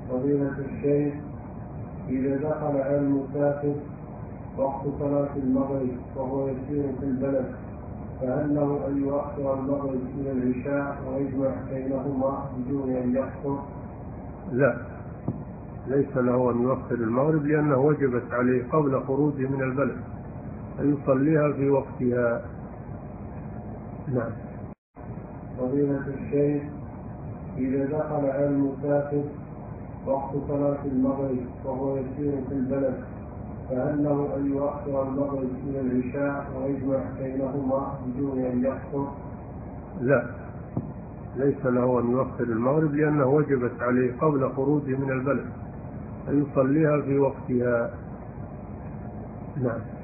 فضيلة الشيخ، إذا دخل على المسافر وقت صلاة المغرب وهو يسير في البلد، فهل له أن يؤخر المغرب إلى العشاء ويجمع بينهما بدون أن يقصر؟ لا، ليس له أن يؤخر المغرب، لأنه وجبت عليه قبل خروجه من البلد فيصليها في وقتها. نعم. فضيلة الشيخ، إذا دخل على المسافر وقت صلاة المغرب وهو يسير في البلد، فهل له أن يؤخر المغرب إلى العشاء ويجمع بينهما بدون أن يقصر؟ لا، ليس له أن يؤخر المغرب، لأنه وجبت عليه قبل خروجه من البلد فيصليها في وقتها. نعم.